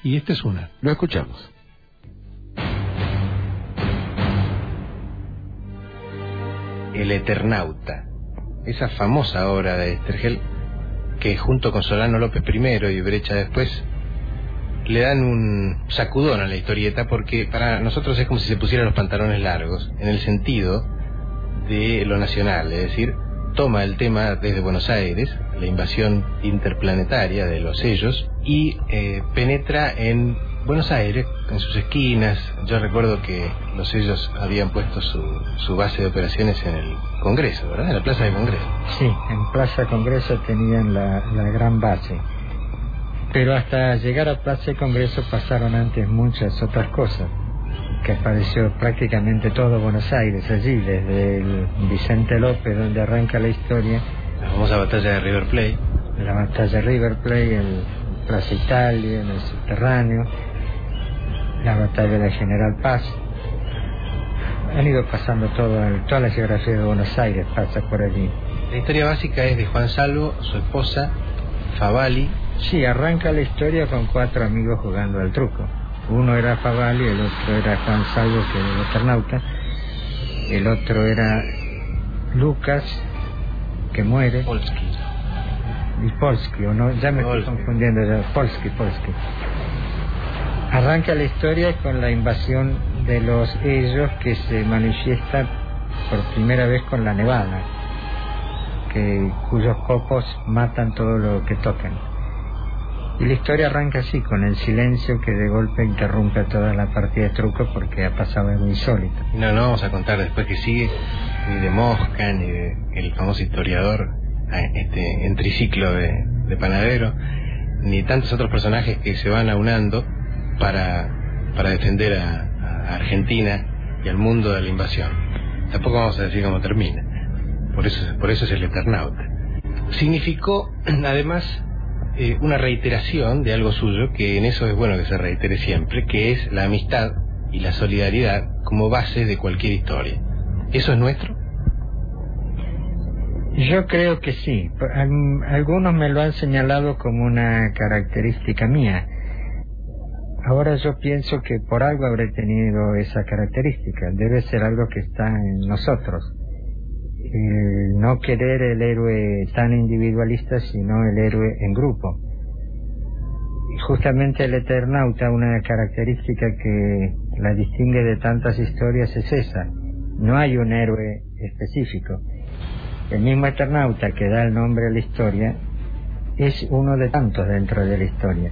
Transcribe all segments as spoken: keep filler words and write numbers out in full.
y esta es una. Lo escuchamos. El Eternauta, esa famosa obra de Estergel que junto con Solano López primero y Brecha después le dan un sacudón a la historieta, porque para nosotros es como si se pusieran los pantalones largos en el sentido de lo nacional, es decir, toma el tema desde Buenos Aires, la invasión interplanetaria de los sellos, y eh, penetra en Buenos Aires, en sus esquinas. Yo recuerdo que los sellos habían puesto su, su base de operaciones en el Congreso, ¿verdad? En la Plaza de Congreso. Sí, en Plaza Congreso tenían la, la gran base. Pero hasta llegar a Plaza de Congreso pasaron antes muchas otras cosas, que apareció prácticamente todo Buenos Aires allí, desde el Vicente López, donde arranca la historia. La famosa batalla de River Plate. La batalla de River Plate, el Plaza Italia, en el subterráneo, la batalla de General Paz. Han ido pasando todo, toda la geografía de Buenos Aires pasa por allí. La historia básica es de Juan Salvo, su esposa, Favali. Sí, arranca la historia con cuatro amigos jugando al truco. Uno era Favali, el otro era Juan Salvo, que era el Eternauta. El otro era Lucas, que muere. Polsky. Y Polsky, o no, ya me Polsky. estoy confundiendo ya. Polsky, Polsky. Arranca la historia con la invasión de los ellos, que se manifiesta por primera vez con la nevada, que cuyos copos matan todo lo que tocan. Y la historia arranca así, con el silencio que de golpe interrumpe toda la partida de truco, porque ha pasado algo insólito. No, no vamos a contar después que sigue, ni de Mosca, ni de el famoso historiador, este, en triciclo de, de Panadero, ni tantos otros personajes que se van aunando para, para defender a, a Argentina y al mundo de la invasión. Tampoco vamos a decir cómo termina. Por eso, por eso es el Eternauta. Significó, además, eh, una reiteración de algo suyo, que en eso es bueno que se reitere siempre, que es la amistad y la solidaridad como base de cualquier historia. ¿Eso es nuestro? Yo creo que sí. Algunos me lo han señalado como una característica mía. Ahora yo pienso que por algo habré tenido esa característica. Debe ser algo que está en nosotros. El no querer el héroe tan individualista, sino el héroe en grupo. Y justamente el Eternauta, una característica que la distingue de tantas historias es esa. No hay un héroe específico. El mismo Eternauta que da el nombre a la historia es uno de tantos dentro de la historia.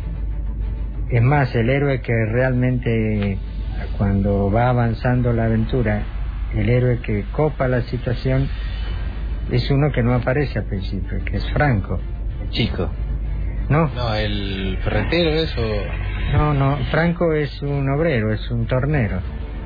Es más, el héroe que realmente, cuando va avanzando la aventura, el héroe que copa la situación es uno que no aparece al principio, que es Franco. El chico. No. No, el ferretero es o... No, no, Franco es un obrero, es un tornero.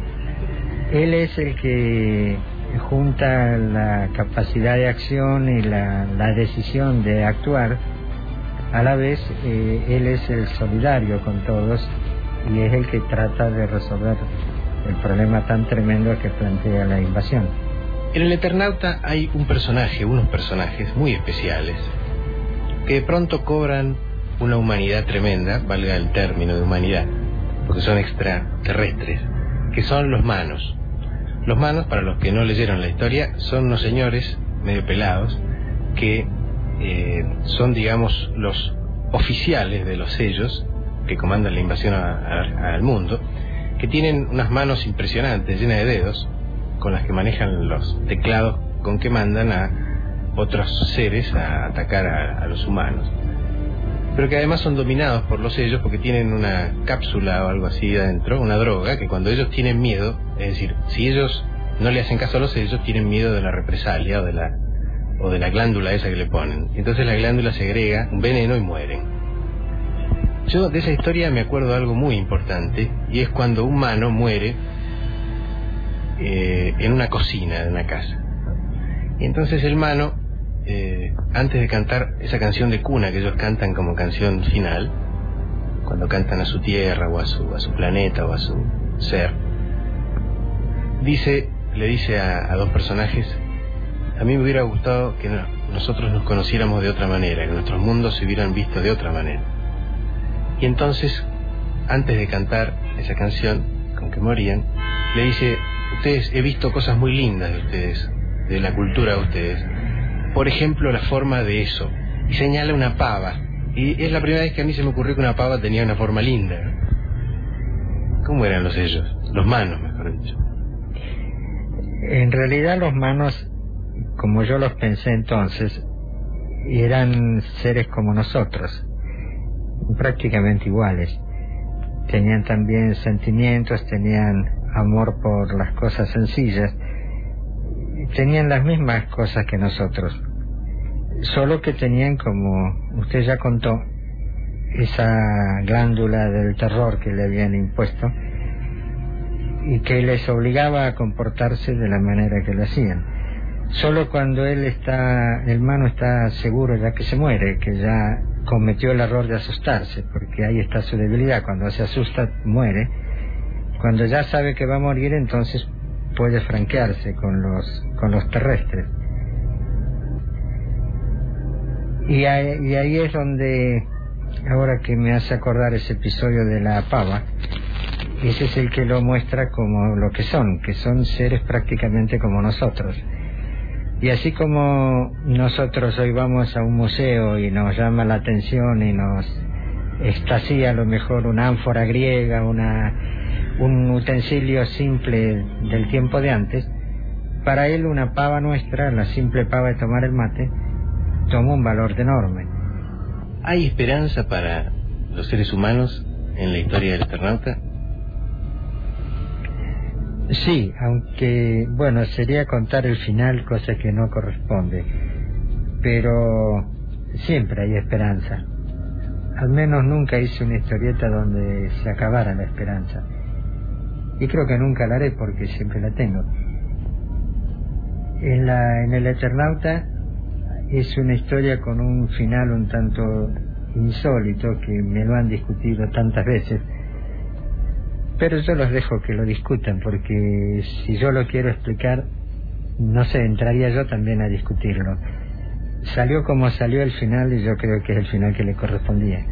Él es el que junta la capacidad de acción y la, la decisión de actuar. A la vez, eh, él es el solidario con todos y es el que trata de resolver el problema tan tremendo que plantea la invasión. En el Eternauta hay un personaje, unos personajes muy especiales, que de pronto cobran una humanidad tremenda, valga el término de humanidad, porque son extraterrestres, que son los manos. Los manos, para los que no leyeron la historia, son unos señores medio pelados que eh, son, digamos, los oficiales de los sellos que comandan la invasión a, a, al mundo, que tienen unas manos impresionantes, llenas de dedos, con las que manejan los teclados con que mandan a otros seres a atacar a, a los humanos, pero que además son dominados por los sellos porque tienen una cápsula o algo así adentro, una droga, que cuando ellos tienen miedo, es decir, si ellos no le hacen caso a los sellos, tienen miedo de la represalia o de la o de la glándula esa que le ponen. Entonces la glándula segrega un veneno y mueren. Yo de esa historia me acuerdo de algo muy importante, y es cuando un mano muere eh, en una cocina de una casa. Y entonces el mano, eh, antes de cantar esa canción de cuna que ellos cantan como canción final, cuando cantan a su tierra o a su, a su planeta o a su ser, dice, le dice a, a dos personajes: a mí me hubiera gustado que no, nosotros nos conociéramos de otra manera, que nuestros mundos se hubieran visto de otra manera. Y entonces antes de cantar esa canción con que morían, le dice: ustedes, he visto cosas muy lindas de ustedes, de la cultura de ustedes. Por ejemplo, la forma de eso. Y señala una pava. Y es la primera vez que a mí se me ocurrió que una pava tenía una forma linda. ¿Cómo eran los ellos? Los manos, mejor dicho. En realidad los manos, como yo los pensé entonces, eran seres como nosotros, prácticamente iguales. Tenían también sentimientos, tenían amor por las cosas sencillas, tenían las mismas cosas que nosotros, solo que tenían, como usted ya contó, esa glándula del terror que le habían impuesto y que les obligaba a comportarse de la manera que lo hacían. Solo cuando él está, el mano está seguro ya que se muere, que ya cometió el error de asustarse, porque ahí está su debilidad. Cuando se asusta, muere. Cuando ya sabe que va a morir, entonces puede franquearse con los, con los terrestres. Y ahí, y ahí es donde, ahora que me hace acordar ese episodio de la pava, ese es el que lo muestra como lo que son, que son seres prácticamente como nosotros. Y así como nosotros hoy vamos a un museo y nos llama la atención y nos extasia a lo mejor una ánfora griega, una, un utensilio simple del tiempo de antes, para él una pava nuestra, la simple pava de tomar el mate, toma un valor enorme. ¿Hay esperanza para los seres humanos en la historia del Eternauta? Sí, aunque, bueno, sería contar el final, cosa que no corresponde. Pero siempre hay esperanza. Al menos nunca hice una historieta donde se acabara la esperanza. Y creo que nunca la haré porque siempre la tengo. En, la, en el Eternauta es una historia con un final un tanto insólito que me lo han discutido tantas veces. Pero yo los dejo que lo discutan, porque si yo lo quiero explicar, no sé, entraría yo también a discutirlo. Salió como salió el final y yo creo que es el final que le correspondía.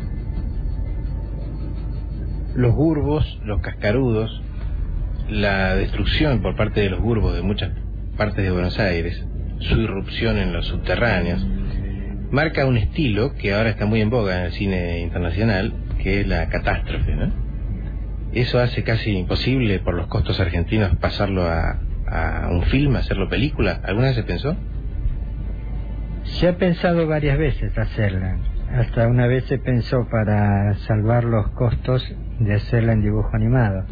Los Gurbos, los Cascarudos, la destrucción por parte de los Gurbos de muchas partes de Buenos Aires, su irrupción en los subterráneos, marca un estilo que ahora está muy en boga en el cine internacional, que es la catástrofe, ¿no? Eso hace casi imposible por los costos argentinos pasarlo a, a un film, hacerlo película. ¿Alguna vez se pensó? Se ha pensado varias veces hacerla. Hasta una vez se pensó para salvar los costos de hacerla en dibujo animado.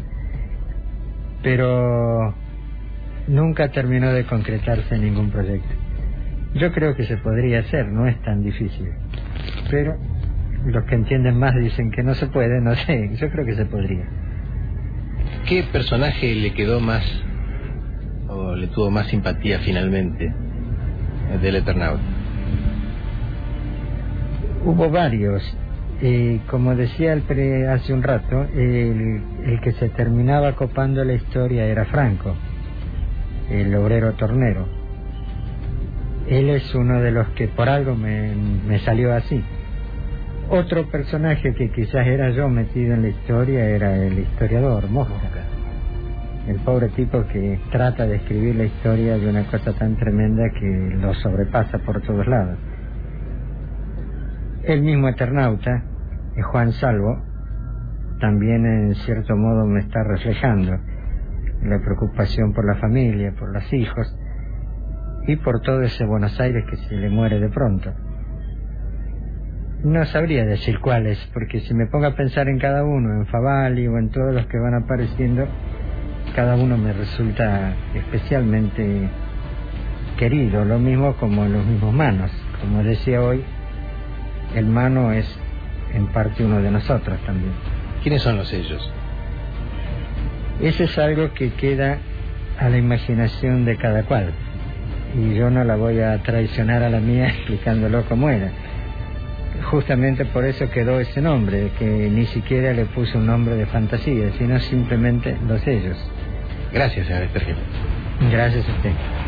Pero nunca terminó de concretarse ningún proyecto. Yo creo que se podría hacer, no es tan difícil. Pero los que entienden más dicen que no se puede, no sé, yo creo que se podría. ¿Qué personaje le quedó más, o le tuvo más simpatía finalmente del Eternauta? Hubo varios. Eh, como decía el pre hace un rato, el, el que se terminaba copando la historia era Franco, el obrero tornero. Él es uno de los que por algo me, me salió así. Otro personaje que quizás era yo metido en la historia era el historiador, Mosca. El pobre tipo que trata de escribir la historia de una cosa tan tremenda que lo sobrepasa por todos lados. El mismo Eternauta, Juan Salvo, también en cierto modo me está reflejando la preocupación por la familia, por los hijos y por todo ese Buenos Aires que se le muere de pronto. No sabría decir cuáles, porque si me pongo a pensar en cada uno, en Favalli o en todos los que van apareciendo, cada uno me resulta especialmente querido, lo mismo como los mismos manos. Como decía hoy, el mano es en parte uno de nosotros también. ¿Quiénes son los ellos? Ese es algo que queda a la imaginación de cada cual, y yo no la voy a traicionar a la mía explicándolo como era. Justamente por eso quedó ese nombre, que ni siquiera le puso un nombre de fantasía, sino simplemente los ellos. Gracias, señor Estergil. Gracias a usted.